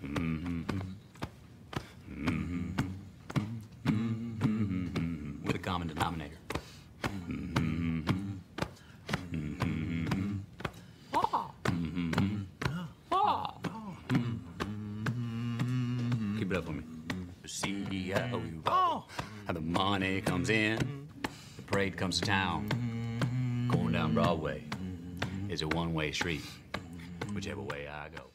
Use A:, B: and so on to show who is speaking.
A: With a common denominator. Keep it up for me. See how we roll, how the money comes in, the parade comes to town. Going down Broadway is a one-way street, whichever way I go.